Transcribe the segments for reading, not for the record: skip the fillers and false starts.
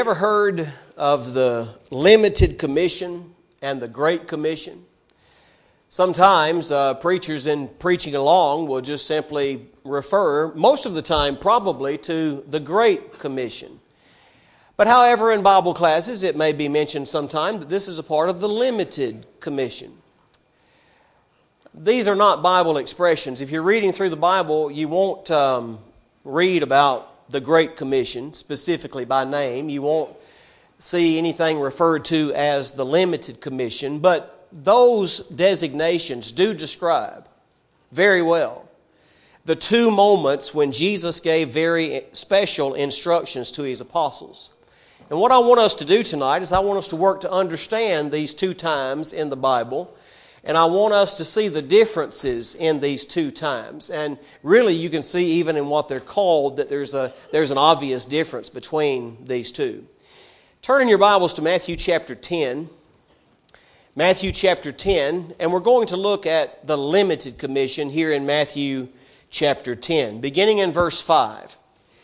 Ever heard of the limited commission and the Great Commission? Sometimes preachers in preaching along will just simply refer, most of the time probably, to the Great Commission. But however, in Bible classes it may be mentioned sometime that this is a part of the limited commission. These are not Bible expressions. If you're reading through the Bible, you won't read about the Great Commission specifically by name. You won't see anything referred to as the limited commission, but those designations do describe very well the two moments when Jesus gave very special instructions to His apostles. And what I want us to do tonight is I want us to work to understand these two times in the Bible, and I want us to see the differences in these two times. And really you can see even in what they're called that there's an obvious difference between these two. Turn in your Bibles to Matthew chapter 10. Matthew chapter 10, and we're going to look at the limited commission here in Matthew chapter 10, beginning in verse 5.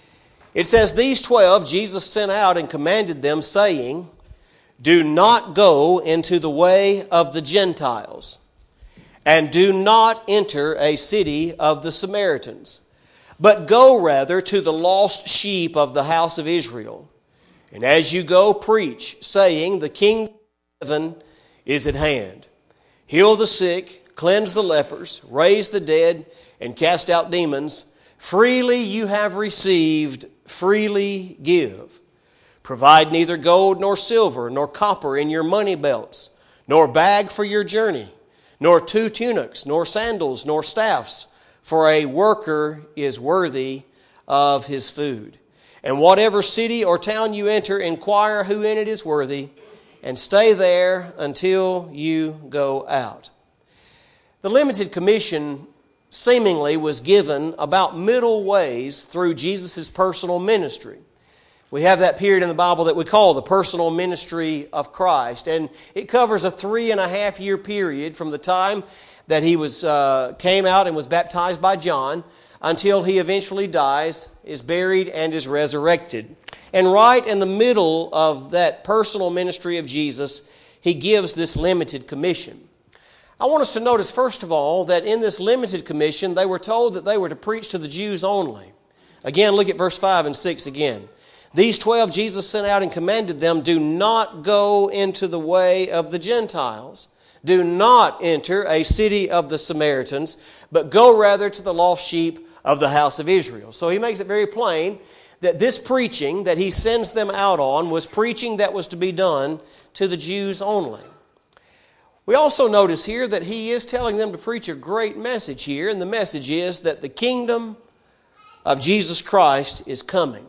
It says, "These 12 Jesus sent out and commanded them, saying, 'Do not go into the way of the Gentiles, and do not enter a city of the Samaritans, but go rather to the lost sheep of the house of Israel. And as you go, preach, saying, the kingdom of heaven is at hand. Heal the sick, cleanse the lepers, raise the dead, and cast out demons. Freely you have received, freely give. Provide neither gold nor silver nor copper in your money belts, nor bag for your journey, nor 2 tunics, nor sandals, nor staffs, for a worker is worthy of his food. And whatever city or town you enter, inquire who in it is worthy, and stay there until you go out.'" The limited commission seemingly was given about middle ways through Jesus' personal ministry. We have that period in the Bible that we call the personal ministry of Christ, and it covers a 3.5-year period from the time that He came out and was baptized by John until He eventually dies, is buried, and is resurrected. And right in the middle of that personal ministry of Jesus, He gives this limited commission. I want us to notice, first of all, that in this limited commission, they were told that they were to preach to the Jews only. Again, look at verse 5 and 6 again. "These 12 Jesus sent out and commanded them, 'Do not go into the way of the Gentiles. Do not enter a city of the Samaritans, but go rather to the lost sheep of the house of Israel.'" So He makes it very plain that this preaching that He sends them out on was preaching that was to be done to the Jews only. We also notice here that He is telling them to preach a great message here, and the message is that the kingdom of Jesus Christ is coming.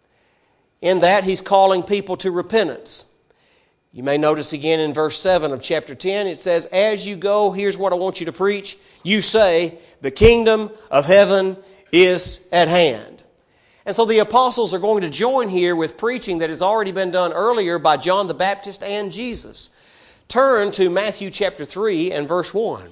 In that, He's calling people to repentance. You may notice again in verse 7 of chapter 10, it says, "As you go, here's what I want you to preach. You say, the kingdom of heaven is at hand." And so the apostles are going to join here with preaching that has already been done earlier by John the Baptist and Jesus. Turn to Matthew chapter 3 and verse 1.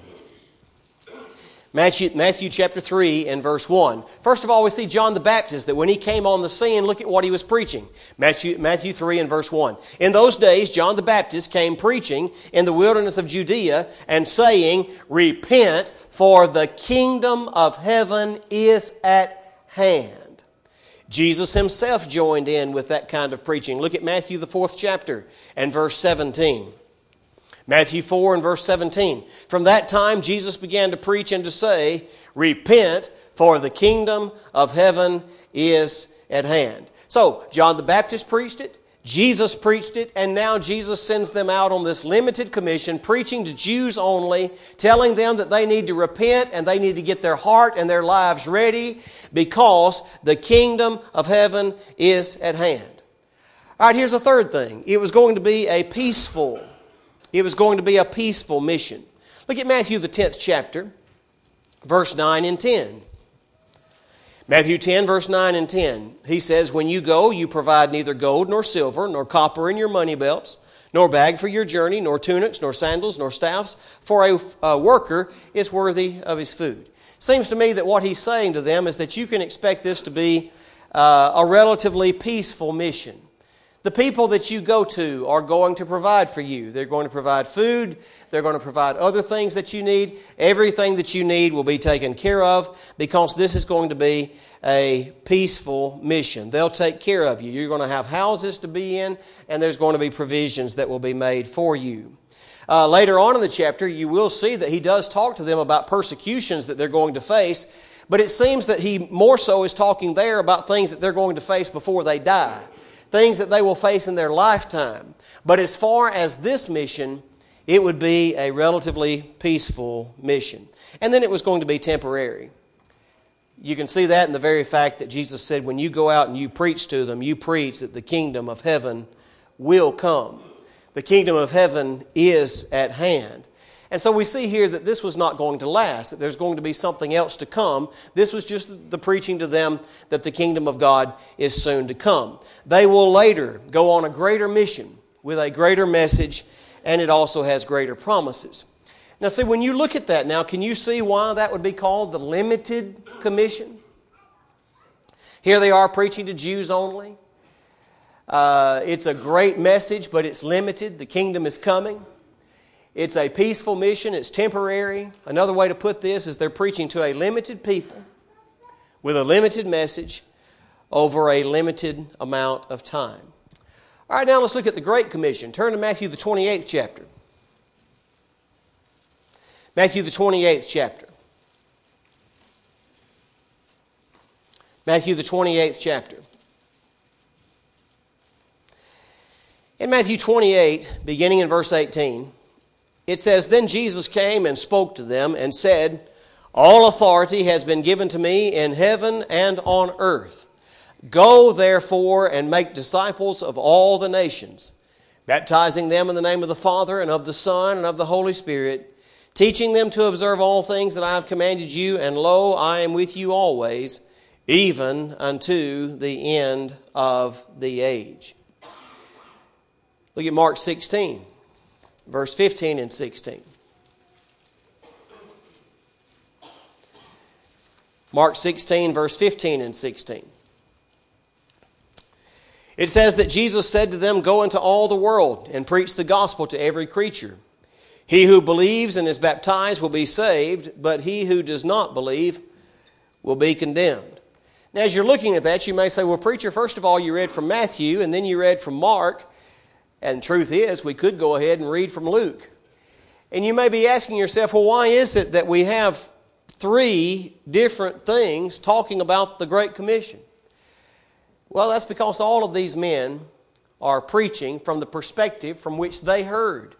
Matthew chapter 3 and verse 1. First of all, we see John the Baptist, that when he came on the scene, look at what he was preaching. Matthew 3 and verse 1. "In those days, John the Baptist came preaching in the wilderness of Judea and saying, 'Repent, for the kingdom of heaven is at hand.'" Jesus Himself joined in with that kind of preaching. Look at Matthew the 4th chapter and verse 17. Matthew 4 and verse 17. "From that time Jesus began to preach and to say, 'Repent, for the kingdom of heaven is at hand.'" So, John the Baptist preached it, Jesus preached it, and now Jesus sends them out on this limited commission, preaching to Jews only, telling them that they need to repent and they need to get their heart and their lives ready because the kingdom of heaven is at hand. All right, here's the third thing. It was going to be a peaceful mission. Look at Matthew the 10th chapter, verse 9 and 10. Matthew 10, verse 9 and 10. He says, "When you go, you provide neither gold nor silver, nor copper in your money belts, nor bag for your journey, nor tunics, nor sandals, nor staffs, for a worker is worthy of his food." Seems to me that what He's saying to them is that you can expect this to be a relatively peaceful mission. The people that you go to are going to provide for you. They're going to provide food. They're going to provide other things that you need. Everything that you need will be taken care of because this is going to be a peaceful mission. They'll take care of you. You're going to have houses to be in, and there's going to be provisions that will be made for you. Later on in the chapter, you will see that he does talk to them about persecutions that they're going to face, but it seems that he more so is talking there about things that they're going to face before they die. Things that they will face in their lifetime. But as far as this mission, it would be a relatively peaceful mission. And then it was going to be temporary. You can see that in the very fact that Jesus said, when you go out and you preach to them, you preach that the kingdom of heaven will come. The kingdom of heaven is at hand. And so we see here that this was not going to last, that there's going to be something else to come. This was just the preaching to them that the kingdom of God is soon to come. They will later go on a greater mission with a greater message, and it also has greater promises. Now see, when you look at that now, can you see why that would be called the limited commission? Here they are preaching to Jews only. It's a great message, but it's limited. The kingdom is coming. It's a peaceful mission. It's temporary. Another way to put this is they're preaching to a limited people with a limited message over a limited amount of time. All right, now let's look at the Great Commission. Turn to Matthew the 28th chapter. Matthew the 28th chapter. Matthew the 28th chapter. In Matthew 28, beginning in verse 18, it says, Then Jesus came and spoke to them and said, All authority has been given to me in heaven and on earth. Go therefore and make disciples of all the nations, baptizing them in the name of the Father and of the Son and of the Holy Spirit, teaching them to observe all things that I have commanded you, and lo, I am with you always, even unto the end of the age. Look at Mark 16. Verse 15 and 16. Mark 16, verse 15 and 16. It says that Jesus said to them, Go into all the world and preach the gospel to every creature. He who believes and is baptized will be saved, but he who does not believe will be condemned. Now, as you're looking at that, you may say, well, preacher, first of all, you read from Matthew, and then you read from Mark. And the truth is, we could go ahead and read from Luke. And you may be asking yourself, well, why is it that we have three different things talking about the Great Commission? Well, that's because all of these men are preaching from the perspective from which they heard.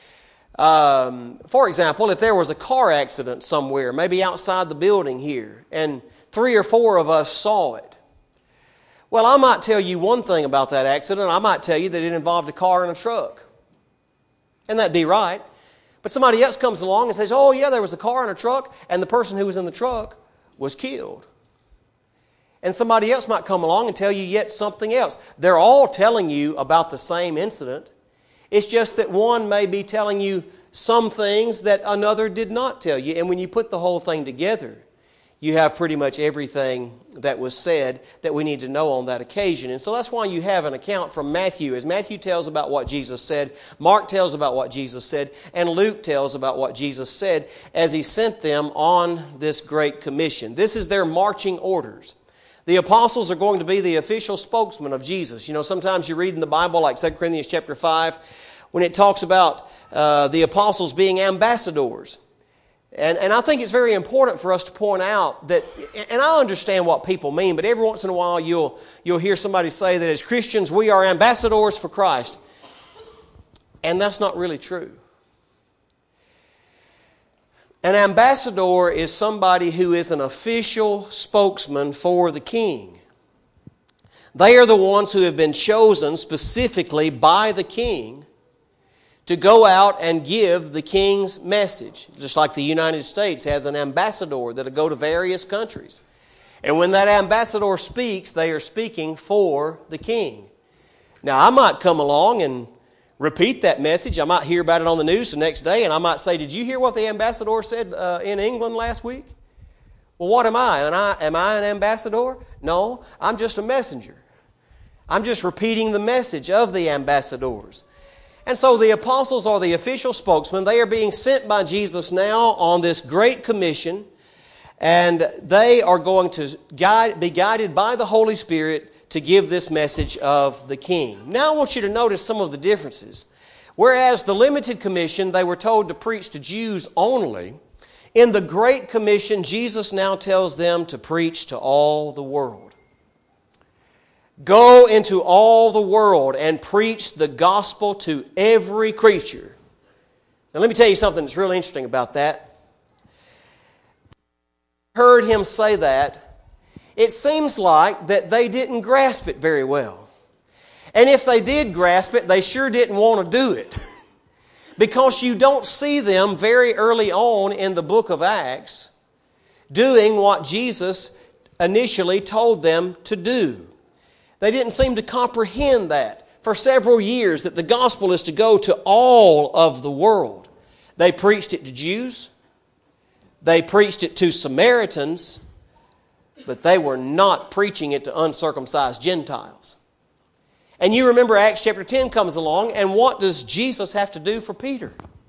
For example, if there was a car accident somewhere, maybe outside the building here, and 3 or 4 of us saw it, well, I might tell you one thing about that accident. I might tell you that it involved a car and a truck. And that'd be right. But somebody else comes along and says, oh, yeah, there was a car and a truck, and the person who was in the truck was killed. And somebody else might come along and tell you yet something else. They're all telling you about the same incident. It's just that one may be telling you some things that another did not tell you. And when you put the whole thing together, you have pretty much everything that was said that we need to know on that occasion. And so that's why you have an account from Matthew. As Matthew tells about what Jesus said, Mark tells about what Jesus said, and Luke tells about what Jesus said as he sent them on this Great Commission. This is their marching orders. The apostles are going to be the official spokesman of Jesus. You know, sometimes you read in the Bible, like 2 Corinthians chapter 5, when it talks about the apostles being ambassadors. And I think it's very important for us to point out that, and I understand what people mean, but every once in a while you'll hear somebody say that as Christians we are ambassadors for Christ. And that's not really true. An ambassador is somebody who is an official spokesman for the king. They are the ones who have been chosen specifically by the king to go out and give the king's message. Just like the United States has an ambassador that'll go to various countries. And when that ambassador speaks, they are speaking for the king. Now, I might come along and repeat that message. I might hear about it on the news the next day, and I might say, did you hear what the ambassador said in England last week? Well, what am I? Am I an ambassador? No, I'm just a messenger. I'm just repeating the message of the ambassadors. And so the apostles are the official spokesmen. They are being sent by Jesus now on this great commission, and they are going to be guided by the Holy Spirit to give this message of the King. Now I want you to notice some of the differences. Whereas the limited commission, they were told to preach to Jews only, in the Great Commission, Jesus now tells them to preach to all the world. Go into all the world and preach the gospel to every creature. Now let me tell you something that's really interesting about that. Heard him say that, it seems like that they didn't grasp it very well. And if they did grasp it, they sure didn't want to do it. Because you don't see them very early on in the book of Acts doing what Jesus initially told them to do. They didn't seem to comprehend that for several years, that the gospel is to go to all of the world. They preached it to Jews. They preached it to Samaritans, but they were not preaching it to uncircumcised Gentiles. And you remember Acts chapter 10 comes along, and what does Jesus have to do for Peter?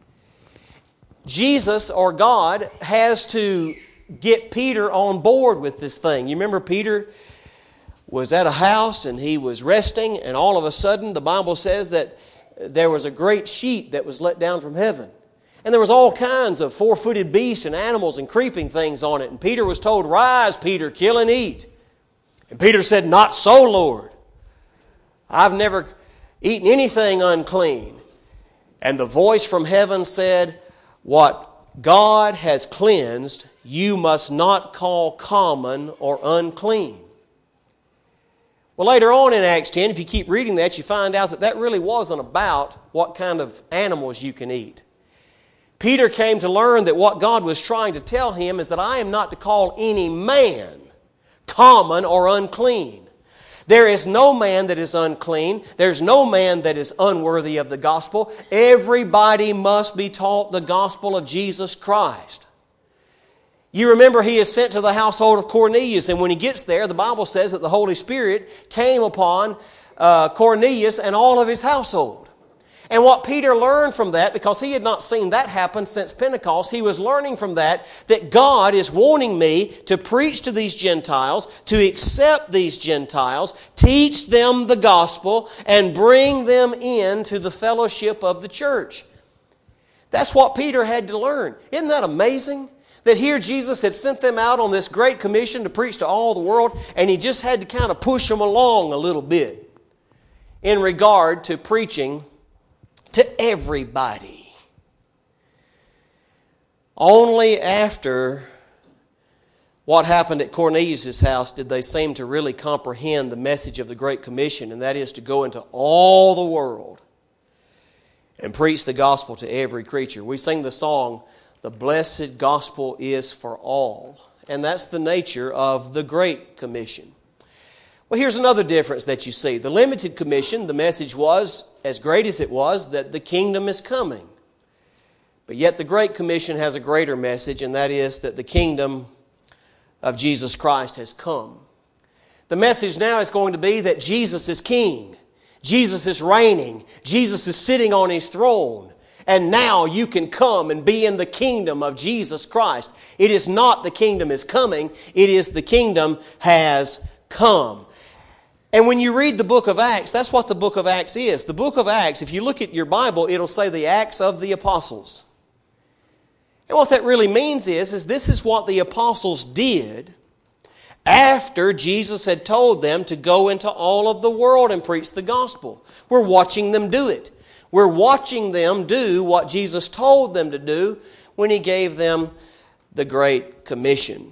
Jesus, or God, has to get Peter on board with this thing. You remember Peter was at a house and he was resting, and all of a sudden the Bible says that there was a great sheet that was let down from heaven. And there was all kinds of four-footed beasts and animals and creeping things on it. And Peter was told, "Rise, Peter, kill and eat." And Peter said, "Not so, Lord. I've never eaten anything unclean." And the voice from heaven said, "What God has cleansed, you must not call common or unclean." Well, later on in Acts 10, if you keep reading that, you find out that that really wasn't about what kind of animals you can eat. Peter came to learn that what God was trying to tell him is that I am not to call any man common or unclean. There is no man that is unclean. There's no man that is unworthy of the gospel. Everybody must be taught the gospel of Jesus Christ. You remember he is sent to the household of Cornelius, and when he gets there, the Bible says that the Holy Spirit came upon Cornelius and all of his household. And what Peter learned from that, because he had not seen that happen since Pentecost, he was learning from that God is wanting me to preach to these Gentiles, to accept these Gentiles, teach them the gospel, and bring them into the fellowship of the church. That's what Peter had to learn. Isn't that amazing? That here Jesus had sent them out on this great commission to preach to all the world, and he just had to kind of push them along a little bit in regard to preaching to everybody. Only after what happened at Cornelius' house did they seem to really comprehend the message of the Great Commission, and that is to go into all the world and preach the gospel to every creature. We sing the song, "The blessed gospel is for all," and that's the nature of the Great Commission. Well, here's another difference that you see. The limited commission, the message was, as great as it was, that the kingdom is coming. But yet the Great Commission has a greater message, and that is that the kingdom of Jesus Christ has come. The message now is going to be that Jesus is king. Jesus is reigning. Jesus is sitting on his throne. And now you can come and be in the kingdom of Jesus Christ. It is not the kingdom is coming. It is the kingdom has come. And when you read the book of Acts, that's what the book of Acts is. The book of Acts, if you look at your Bible, it'll say the Acts of the Apostles. And what that really means is this is what the apostles did after Jesus had told them to go into all of the world and preach the gospel. We're watching them do it. We're watching them do what Jesus told them to do when he gave them the Great Commission.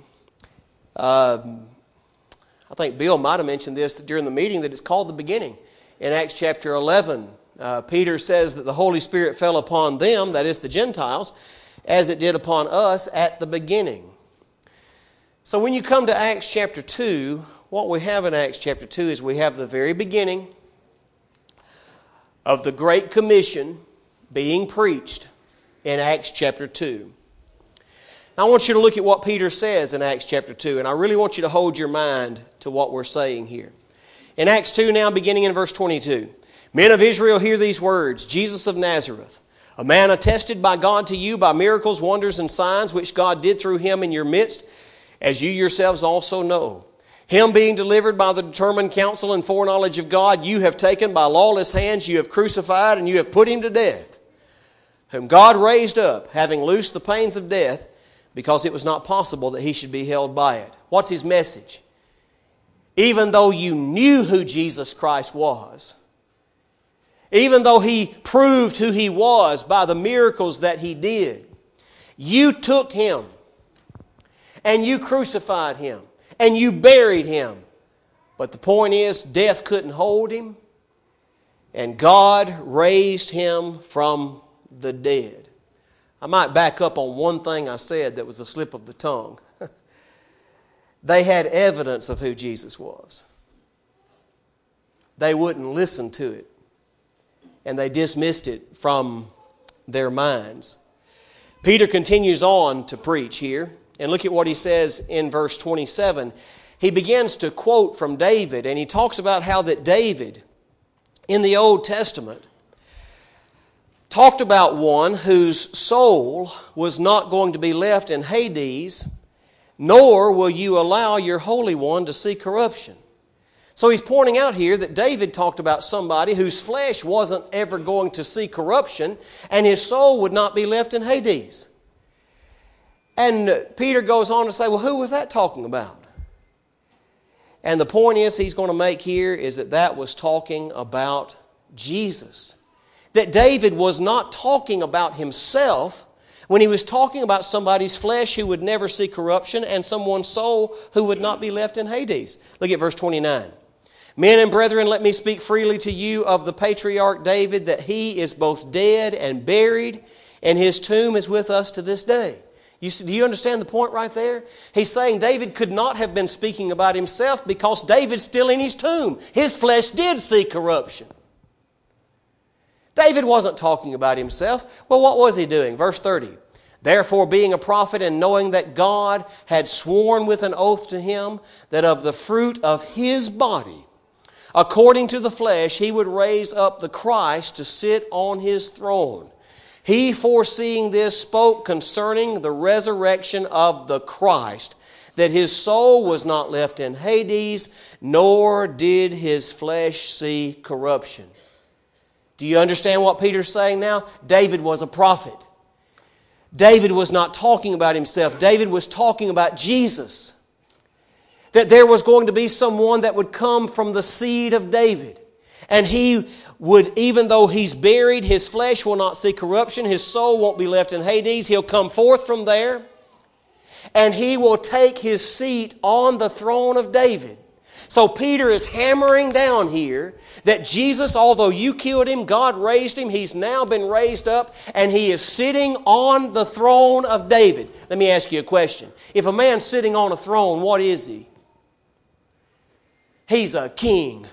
I think Bill might have mentioned this during the meeting, that it's called the beginning. In Acts chapter 11, Peter says that the Holy Spirit fell upon them, that is the Gentiles, as it did upon us at the beginning. So when you come to Acts chapter 2, what we have in Acts chapter 2 is we have the very beginning of the Great Commission being preached in Acts chapter 2. Now I want you to look at what Peter says in Acts chapter 2, and I really want you to hold your mind to what we're saying here. In Acts 2 now, beginning in verse 22. Men of Israel, hear these words. Jesus of Nazareth, a man attested by God to you by miracles, wonders, and signs, which God did through him in your midst, as you yourselves also know. Him being delivered by the determined counsel and foreknowledge of God, you have taken by lawless hands, you have crucified, and you have put him to death, whom God raised up, having loosed the pains of death, because it was not possible that he should be held by it. What's his message? Even though you knew who Jesus Christ was, even though he proved who he was by the miracles that he did, you took him and you crucified him and you buried him. But the point is, death couldn't hold him, and God raised him from the dead. I might back up on one thing I said that was a slip of the tongue. They had evidence of who Jesus was. They wouldn't listen to it, and they dismissed it from their minds. Peter continues on to preach here, and look at what he says in verse 27. He begins to quote from David, and he talks about how that David, in the Old Testament, talked about one whose soul was not going to be left in Hades, nor will you allow your Holy One to see corruption. So he's pointing out here that David talked about somebody whose flesh wasn't ever going to see corruption, and his soul would not be left in Hades. And Peter goes on to say, well, who was that talking about? And the point he's going to make here is that was talking about Jesus. That David was not talking about himself when he was talking about somebody's flesh who would never see corruption and someone's soul who would not be left in Hades. Look at verse 29. Men and brethren, let me speak freely to you of the patriarch David, that he is both dead and buried, and his tomb is with us to this day. Do you understand the point right there? He's saying David could not have been speaking about himself because David's still in his tomb. His flesh did see corruption. David wasn't talking about himself. Well, what was he doing? Verse 30. Therefore, being a prophet and knowing that God had sworn with an oath to him that of the fruit of his body, according to the flesh, he would raise up the Christ to sit on his throne. He, foreseeing this, spoke concerning the resurrection of the Christ, that his soul was not left in Hades, nor did his flesh see corruption. Do you understand what Peter's saying now? David was a prophet. David was not talking about himself. David was talking about Jesus. That there was going to be someone that would come from the seed of David. And he would, even though he's buried, his flesh will not see corruption. His soul won't be left in Hades. He'll come forth from there. And he will take his seat on the throne of David. So Peter is hammering down here that Jesus, although you killed him, God raised him. He's now been raised up, and he is sitting on the throne of David. Let me ask you a question. If a man's sitting on a throne, what is he? He's a king.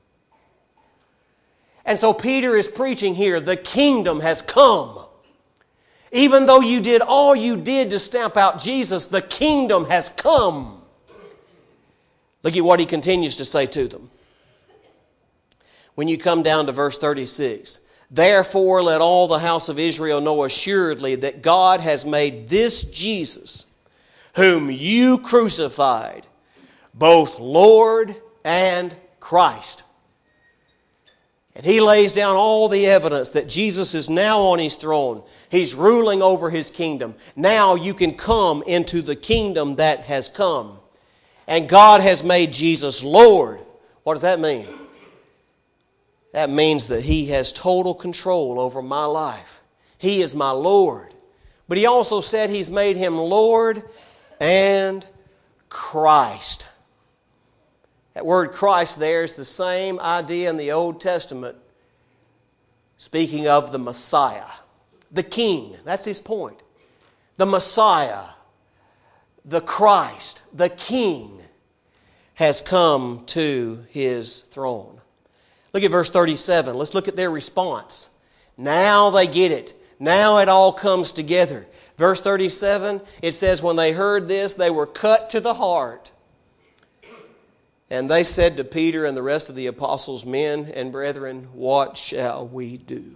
And so Peter is preaching here, the kingdom has come. Even though you did all you did to stamp out Jesus, the kingdom has come. Look at what he continues to say to them. When you come down to verse 36, therefore let all the house of Israel know assuredly that God has made this Jesus, whom you crucified, both Lord and Christ. And he lays down all the evidence that Jesus is now on his throne. He's ruling over his kingdom. Now you can come into the kingdom that has come. And God has made Jesus Lord. What does that mean? That means that he has total control over my life. He is my Lord. But he also said he's made him Lord and Christ. That word Christ there is the same idea in the Old Testament, speaking of the Messiah, the King. That's his point. The Messiah, the Christ, the King, has come to his throne. Look at verse 37. Let's look at their response. Now they get it. Now it all comes together. Verse 37, it says, when they heard this, they were cut to the heart And they said to Peter and the rest of the apostles, Men and brethren, what shall we do?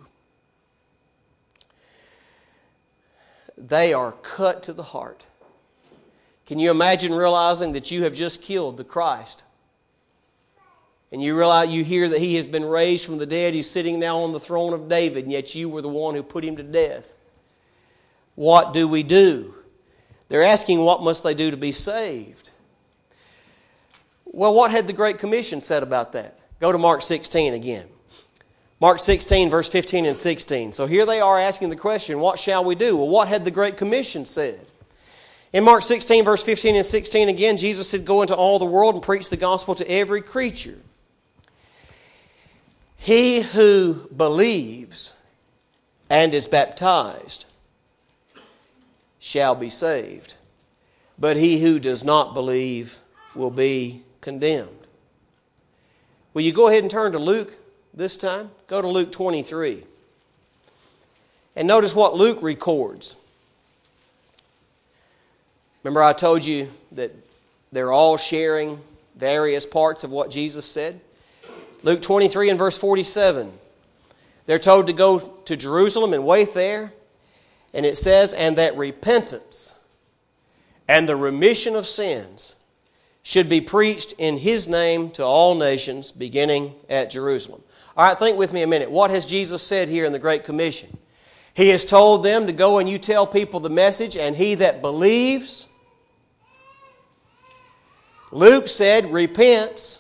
They are cut to the heart. Can you imagine realizing that you have just killed the Christ? And you realize, you hear that He has been raised from the dead. He's sitting now on the throne of David, and yet you were the one who put Him to death. What do we do? They're asking, what must they do to be saved? Well, what had the Great Commission said about that? Go to Mark 16 again. Mark 16, verse 15 and 16. So here they are asking the question, what shall we do? Well, what had the Great Commission said? In Mark 16, verse 15 and 16, again, Jesus said, Go into all the world and preach the gospel to every creature. He who believes and is baptized shall be saved, but he who does not believe will be condemned. Will you go ahead and turn to Luke this time? Go to Luke 23. And notice what Luke records. Remember I told you that they're all sharing various parts of what Jesus said? Luke 23 and verse 47. They're told to go to Jerusalem and wait there. And it says, And that repentance and the remission of sins should be preached in His name to all nations, beginning at Jerusalem. All right, think with me a minute. What has Jesus said here in the Great Commission? He has told them to go and you tell people the message, and he that believes, Luke said, repents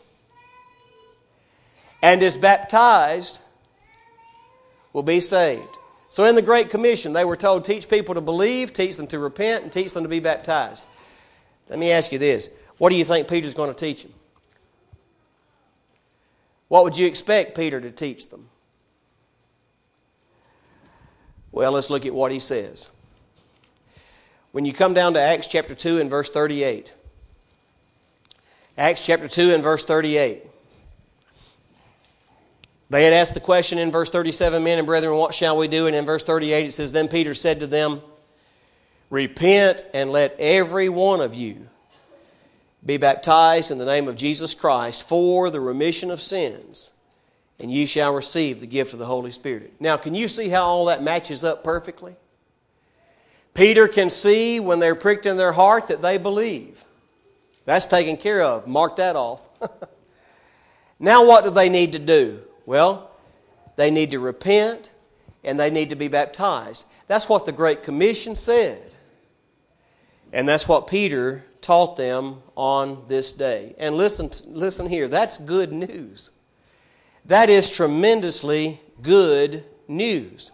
and is baptized will be saved. So in the Great Commission, they were told, teach people to believe, teach them to repent, and teach them to be baptized. Let me ask you this. What do you think Peter's going to teach them? What would you expect Peter to teach them? Well, let's look at what he says. When you come down to Acts chapter 2 and verse 38. Acts chapter 2 and verse 38. They had asked the question in verse 37, Men and brethren, what shall we do? And in verse 38 it says, Then Peter said to them, Repent and let every one of you be baptized in the name of Jesus Christ for the remission of sins, and ye shall receive the gift of the Holy Spirit. Now, can you see how all that matches up perfectly? Peter can see when they're pricked in their heart that they believe. That's taken care of. Mark that off. Now what do they need to do? Well, they need to repent and they need to be baptized. That's what the Great Commission said. And that's what Peter taught them on this day. And listen here, that's good news. That is tremendously good news.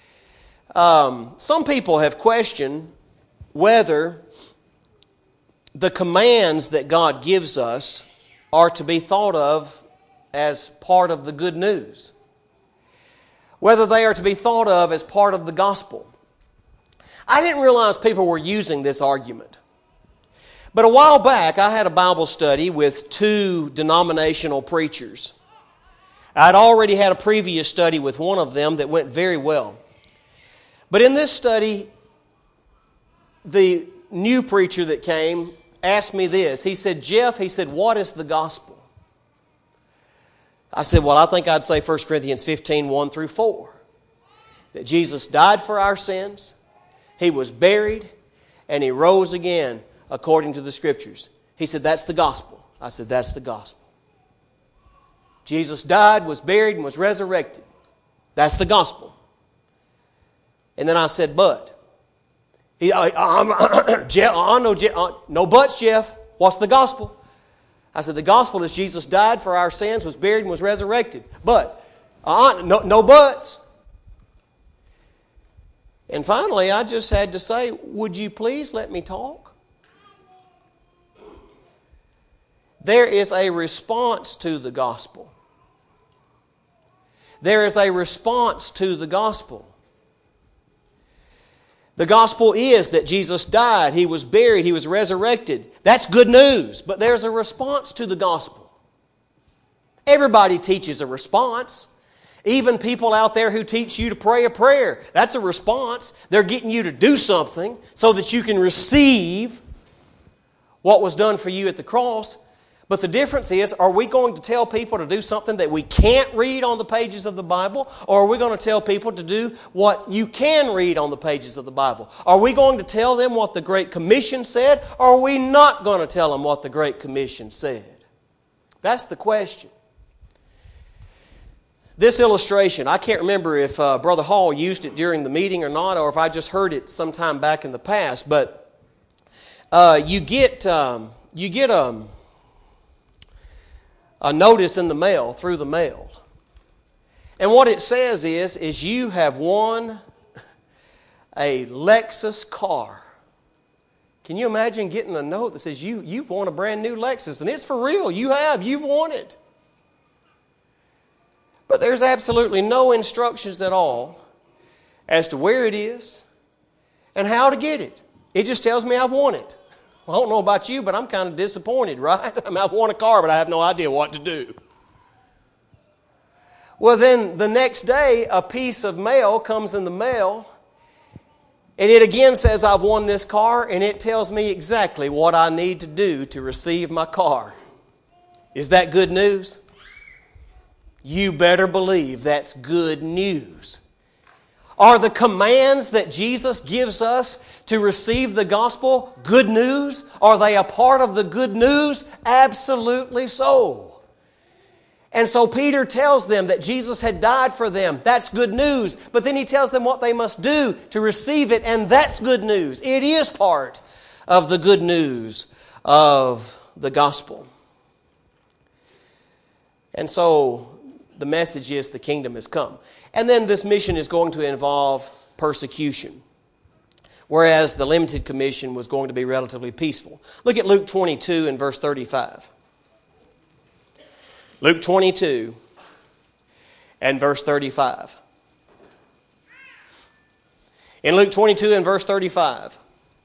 Some people have questioned whether the commands that God gives us are to be thought of as part of the good news. Whether they are to be thought of as part of the gospel. I didn't realize people were using this argument. But a while back, I had a Bible study with two denominational preachers. I'd already had a previous study with one of them that went very well. But in this study, the new preacher that came asked me this. He said, Jeff, he said, what is the gospel? I said, well, I think I'd say 1 Corinthians 15, 1 through 4. That Jesus died for our sins, He was buried, and He rose again according to the Scriptures. He said, that's the gospel. I said, that's the gospel. Jesus died, was buried, and was resurrected. That's the gospel. And then I said, but. No buts, Jeff. What's the gospel? I said, the gospel is Jesus died for our sins, was buried, and was resurrected. But, no buts. And finally, I just had to say, would you please let me talk? There is a response to the gospel. There is a response to the gospel. The gospel is that Jesus died, He was buried, He was resurrected. That's good news, but there's a response to the gospel. Everybody teaches a response. Even people out there who teach you to pray a prayer, that's a response. They're getting you to do something so that you can receive what was done for you at the cross. But the difference is, are we going to tell people to do something that we can't read on the pages of the Bible? Or are we going to tell people to do what you can read on the pages of the Bible? Are we going to tell them what the Great Commission said? Or are we not going to tell them what the Great Commission said? That's the question. This illustration, I can't remember if Brother Hall used it during the meeting or not, or if I just heard it sometime back in the past, but you get a notice in the mail, through the mail. And what it says is you have won a Lexus car. Can you imagine getting a note that says you've won a brand new Lexus? And it's for real. You've won it. But there's absolutely no instructions at all as to where it is and how to get it. It just tells me I've won it. Well, I don't know about you, but I'm kind of disappointed, right? I mean, I've won a car, but I have no idea what to do. Well, then the next day, a piece of mail comes in the mail, and it again says I've won this car, and it tells me exactly what I need to do to receive my car. Is that good news? You better believe that's good news. Are the commands that Jesus gives us to receive the gospel good news? Are they a part of the good news? Absolutely so. And so Peter tells them that Jesus had died for them. That's good news. But then he tells them what they must do to receive it, and that's good news. It is part of the good news of the gospel. And so the message is the kingdom has come. And then this mission is going to involve persecution, whereas the limited commission was going to be relatively peaceful. Look at Luke 22 and verse 35. Luke 22 and verse 35. In Luke 22 and verse 35,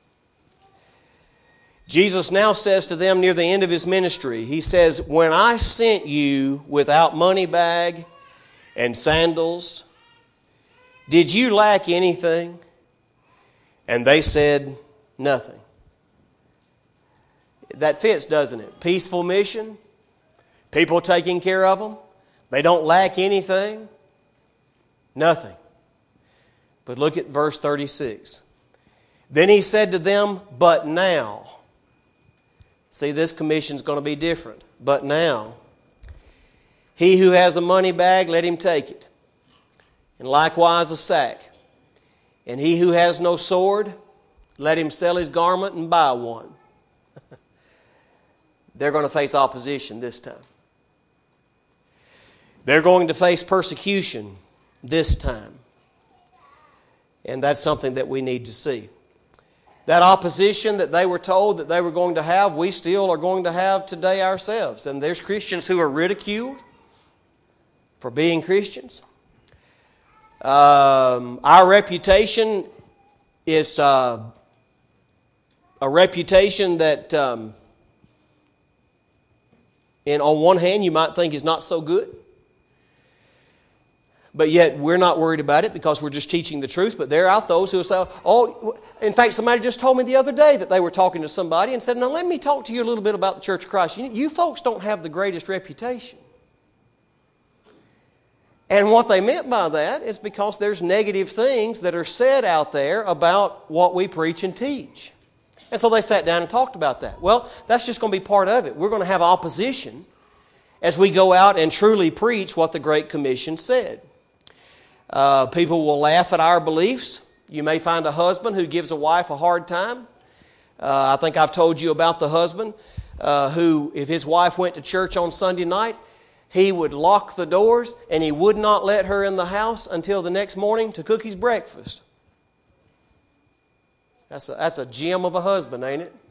Jesus now says to them near the end of His ministry, He says, when I sent you without money bag and sandals, did you lack anything? And they said, nothing. That fits, doesn't it? Peaceful mission, people taking care of them. They don't lack anything. Nothing. But look at verse 36. Then He said to them, but now. See, this commission is going to be different. But now, he who has a money bag, let him take it. And likewise a sack. And he who has no sword, let him sell his garment and buy one. They're going to face opposition this time. They're going to face persecution this time. And that's something that we need to see. That opposition that they were told that they were going to have, we still are going to have today ourselves. And there's Christians who are ridiculed for being Christians. Our reputation is a reputation that, on one hand, you might think is not so good. But yet we're not worried about it because we're just teaching the truth. But there are those who will say, oh, in fact, somebody just told me the other day that they were talking to somebody and said, now let me talk to you a little bit about the Church of Christ. You folks don't have the greatest reputation. And what they meant by that is because there's negative things that are said out there about what we preach and teach. And so they sat down and talked about that. Well, that's just going to be part of it. We're going to have opposition as we go out and truly preach what the Great Commission said. People will laugh at our beliefs. You may find a husband who gives a wife a hard time. I think I've told you about the husband who, if his wife went to church on Sunday night, he would lock the doors and he would not let her in the house until the next morning to cook his breakfast. That's a gem of a husband, ain't it?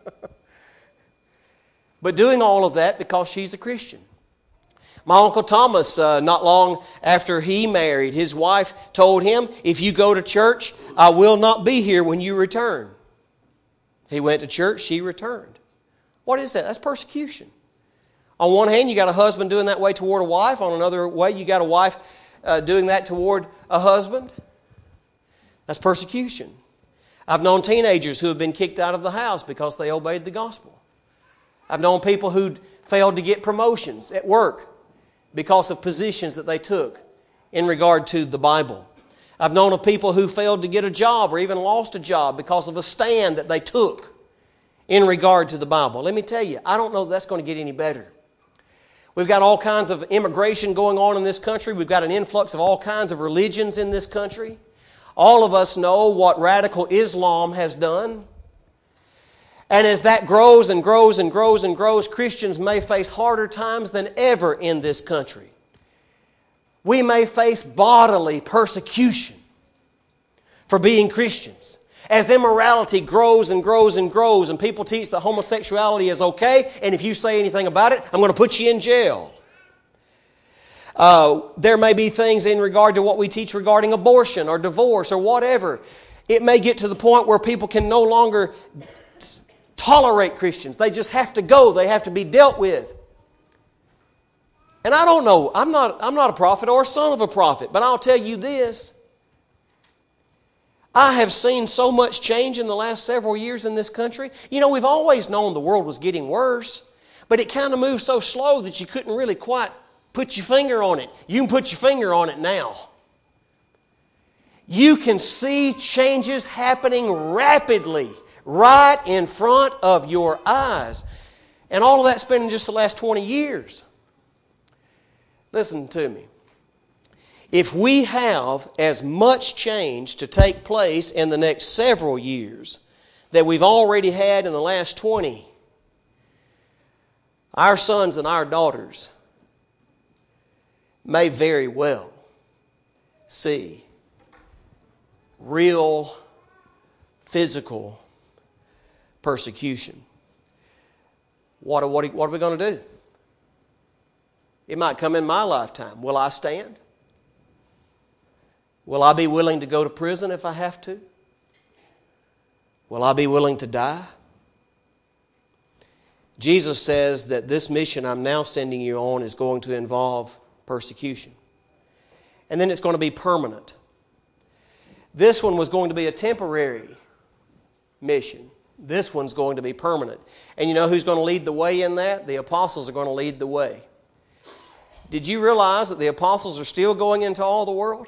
But doing all of that because she's a Christian. My Uncle Thomas, not long after he married, his wife told him, if you go to church, I will not be here when you return. He went to church, she returned. What is that? That's persecution. On one hand, you got a husband doing that way toward a wife. On another way, you got a wife doing that toward a husband. That's persecution. I've known teenagers who have been kicked out of the house because they obeyed the gospel. I've known people who failed to get promotions at work because of positions that they took in regard to the Bible. I've known of people who failed to get a job or even lost a job because of a stand that they took in regard to the Bible. Let me tell you, I don't know if that's going to get any better. We've got all kinds of immigration going on in this country. We've got an influx of all kinds of religions in this country. All of us know what radical Islam has done. And as that grows and grows and grows and grows, Christians may face harder times than ever in this country. We may face bodily persecution for being Christians. As immorality grows and grows and grows, and people teach that homosexuality is okay, and if you say anything about it, I'm going to put you in jail. There may be things in regard to what we teach regarding abortion or divorce or whatever. It may get to the point where people can no longer tolerate Christians. They just have to go. They have to be dealt with. And I don't know. I'm not a prophet or a son of a prophet, but I'll tell you this. I have seen so much change in the last several years in this country. You know, we've always known the world was getting worse, but it kind of moved so slow that you couldn't really quite put your finger on it. You can put your finger on it now. You can see changes happening rapidly right in front of your eyes. And all of that's been in just the last 20 years. Listen to me. If we have as much change to take place in the next several years that we've already had in the last 20, our sons and our daughters may very well see real physical persecution. What are we going to do? It might come in my lifetime. Will I stand? Will I be willing to go to prison if I have to? Will I be willing to die? Jesus says that this mission I'm now sending you on is going to involve persecution. And then it's going to be permanent. This one was going to be a temporary mission. This one's going to be permanent. And you know who's going to lead the way in that? The apostles are going to lead the way. Did you realize that the apostles are still going into all the world?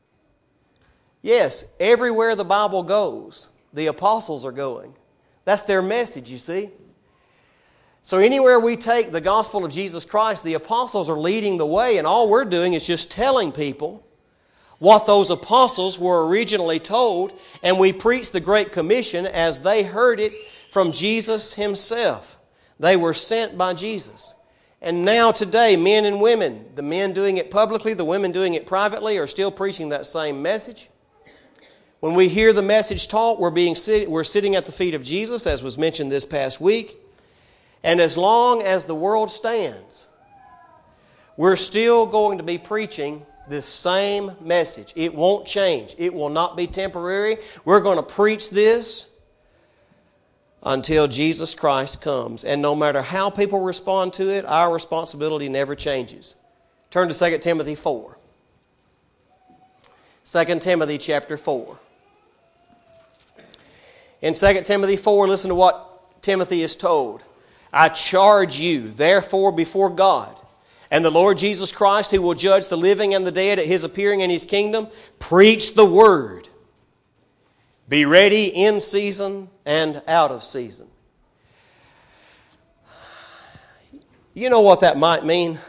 Yes, everywhere the Bible goes, the apostles are going. That's their message, you see. So anywhere we take the gospel of Jesus Christ, the apostles are leading the way, and all we're doing is just telling people what those apostles were originally told, and we preach the Great Commission as they heard it from Jesus Himself. They were sent by Jesus. And now today, men and women, the men doing it publicly, the women doing it privately, are still preaching that same message. When we hear the message taught, we're sitting at the feet of Jesus, as was mentioned this past week. And as long as the world stands, we're still going to be preaching this same message. It won't change. It will not be temporary. We're going to preach this until Jesus Christ comes. And no matter how people respond to it, our responsibility never changes. Turn to 2 Timothy 4. 2 Timothy chapter 4. In 2 Timothy 4, listen to what Timothy is told. I charge you, therefore, before God and the Lord Jesus Christ, who will judge the living and the dead at His appearing in His kingdom, preach the word. Be ready in season and out of season. You know what that might mean?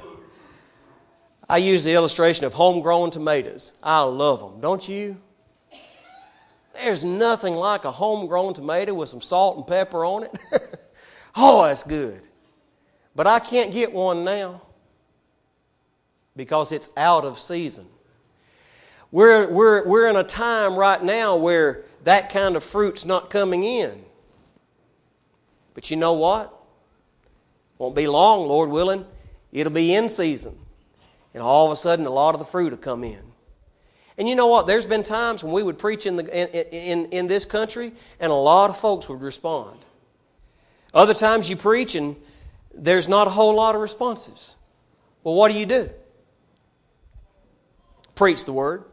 I use the illustration of homegrown tomatoes. I love them, don't you? There's nothing like a homegrown tomato with some salt and pepper on it. Oh, that's good. But I can't get one now because it's out of season. We're in a time right now where that kind of fruit's not coming in. But you know what? Won't be long, Lord willing. It'll be in season. And all of a sudden, a lot of the fruit will come in. And you know what? There's been times when we would preach in this country and a lot of folks would respond. Other times you preach and there's not a whole lot of responses. Well, what do? Preach the Word.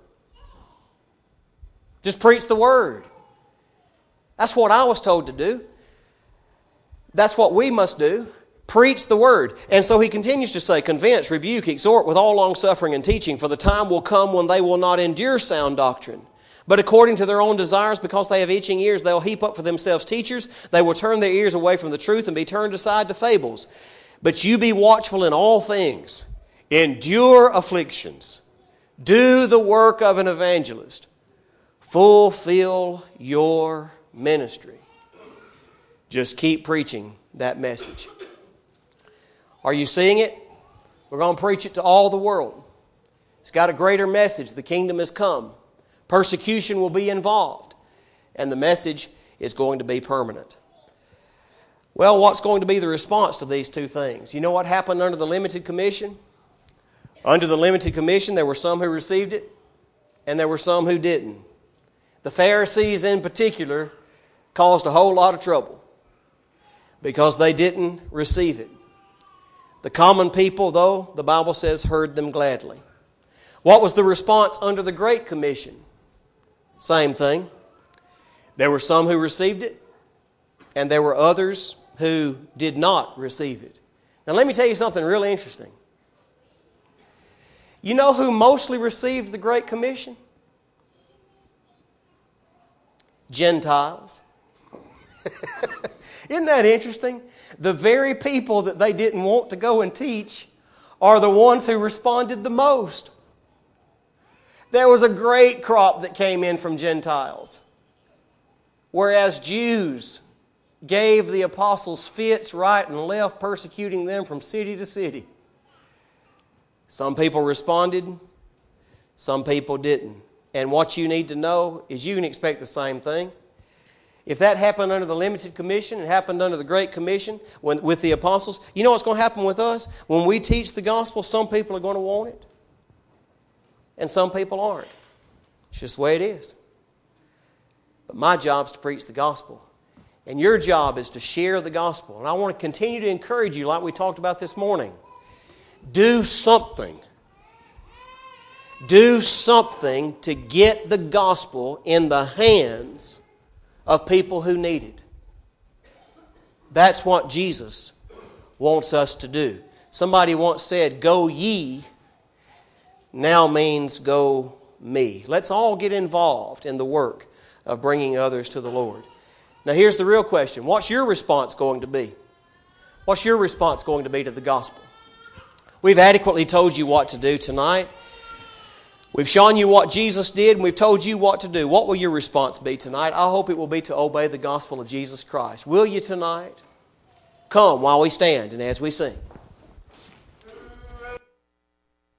Just preach the Word. That's what I was told to do. That's what we must do. Preach the word. And so he continues to say, convince, rebuke, exhort with all longsuffering and teaching, for the time will come when they will not endure sound doctrine. But according to their own desires, because they have itching ears, they'll heap up for themselves teachers. They will turn their ears away from the truth and be turned aside to fables. But you be watchful in all things. Endure afflictions. Do the work of an evangelist. Fulfill your ministry. Just keep preaching that message. Are you seeing it? We're going to preach it to all the world. It's got a greater message. The kingdom has come. Persecution will be involved. And the message is going to be permanent. Well, what's going to be the response to these two things? You know what happened under the limited commission? Under the limited commission, there were some who received it, and there were some who didn't. The Pharisees in particular caused a whole lot of trouble because they didn't receive it. The common people, though, the Bible says, heard them gladly. What was the response under the Great Commission? Same thing. There were some who received it, and there were others who did not receive it. Now let me tell you something really interesting. You know who mostly received the Great Commission? Gentiles. Isn't that interesting? The very people that they didn't want to go and teach are the ones who responded the most. There was a great crop that came in from Gentiles. Whereas Jews gave the apostles fits right and left, persecuting them from city to city. Some people responded, some people didn't. And what you need to know is you can expect the same thing. If that happened under the limited commission, it happened under the Great Commission with the apostles, you know what's going to happen with us? When we teach the gospel, some people are going to want it. And some people aren't. It's just the way it is. But my job is to preach the gospel. And your job is to share the gospel. And I want to continue to encourage you like we talked about this morning. Do something. Do something to get the gospel in the hands of people who need it. That's what Jesus wants us to do. Somebody once said, "Go ye," now means go me. Let's all get involved in the work of bringing others to the Lord. Now here's the real question. What's your response going to be? What's your response going to be to the gospel? We've adequately told you what to do tonight. We've shown you what Jesus did, and we've told you what to do. What will your response be tonight? I hope it will be to obey the gospel of Jesus Christ. Will you tonight? Come while we stand and as we sing.